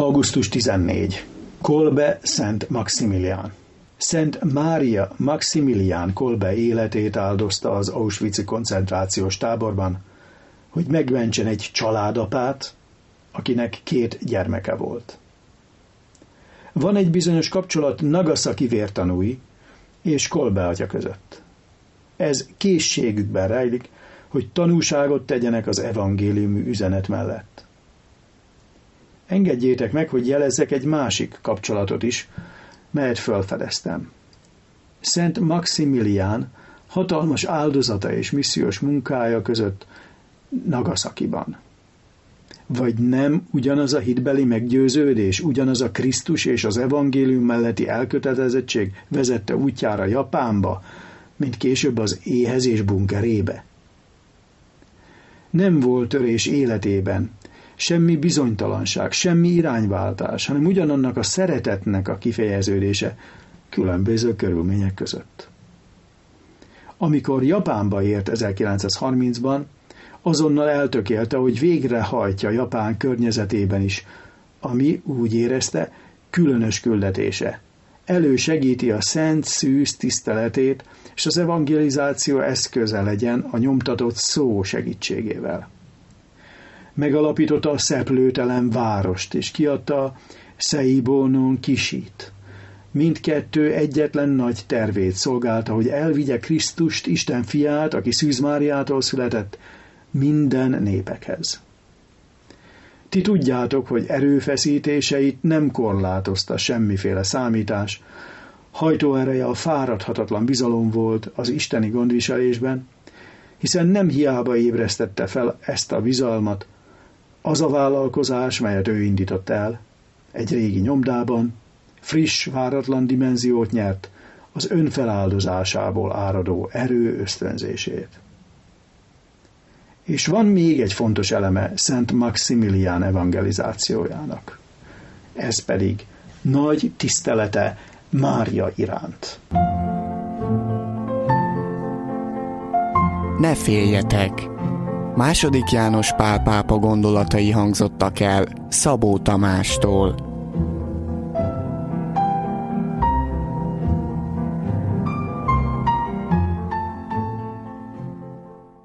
Augusztus 14. Kolbe Szent Maximilián. Szent Mária Maximilián Kolbe életét áldozta az auschwitzi koncentrációs táborban, hogy megmentsen egy családapát, akinek 2 gyermeke volt. Van egy bizonyos kapcsolat Nagasaki vértanúi és Kolbe atya között. Ez készségükben rejlik, hogy tanúságot tegyenek az evangéliumi üzenet mellett. Engedjétek meg, hogy jelezzek egy másik kapcsolatot is, melyet felfedeztem. Szent Maximilián hatalmas áldozata és missziós munkája között Nagasakiban. Vagy nem ugyanaz a hitbeli meggyőződés, ugyanaz a Krisztus és az evangélium melletti elkötelezettség vezette útjára Japánba, mint később az éhezés bunkerébe? Nem volt törés életében, semmi bizonytalanság, semmi irányváltás, hanem ugyanannak a szeretetnek a kifejeződése különböző körülmények között. Amikor Japánba ért 1930-ban, azonnal eltökélte, hogy végrehajtja Japán környezetében is, ami úgy érezte, különös küldetése. Elősegíti a szent szűz tiszteletét, és az evangelizáció eszköze legyen a nyomtatott szó segítségével. Megalapította a szeplőtelen várost, és kiadta a Seibo no Kishit. Mindkettő egyetlen nagy tervét szolgálta, hogy elvigye Krisztust, Isten fiát, aki Szűz Máriától született, minden népekhez. Ti tudjátok, hogy erőfeszítéseit nem korlátozta semmiféle számítás, hajtóereje a fáradhatatlan bizalom volt az isteni gondviselésben, hiszen nem hiába ébresztette fel ezt a bizalmat, az a vállalkozás, melyet ő indított el, egy régi nyomdában, friss, váratlan dimenziót nyert az önfeláldozásából áradó erő ösztönzését. És van még egy fontos eleme Szent Maximilián evangelizációjának. Ez pedig nagy tisztelete Mária iránt. Ne féljetek! II. János Pál pápa gondolatai hangzottak el Szabó Tamástól.